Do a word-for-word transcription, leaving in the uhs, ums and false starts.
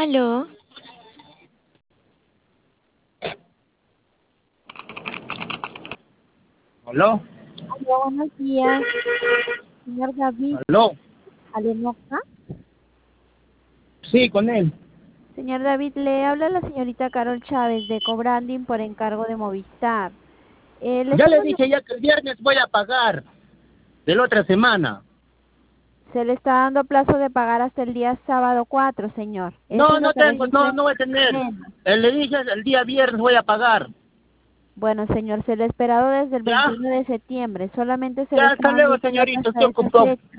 Aló. ¿Aló? Aló, buenos días, señor David ¿Aló? Alenoca. Sí, con él. Señor David, le habla la señorita Carol Chávez de Cobranding por encargo de Movistar. Eh, le Ya le estamos- dije ya que el viernes voy a pagar de la otra semana. Se le está dando plazo de pagar hasta el día sábado cuatro, señor. Eso No, es lo no que tengo, registra no, no voy a tener. menos. Eh, Le dije el día viernes voy a pagar. Bueno, señor, se le ha esperado desde el ¿Ya? veintiuno de septiembre. Solamente se le Ya, está hasta dando luego, plazo señorita, hasta estoy esa ocupado. fecha.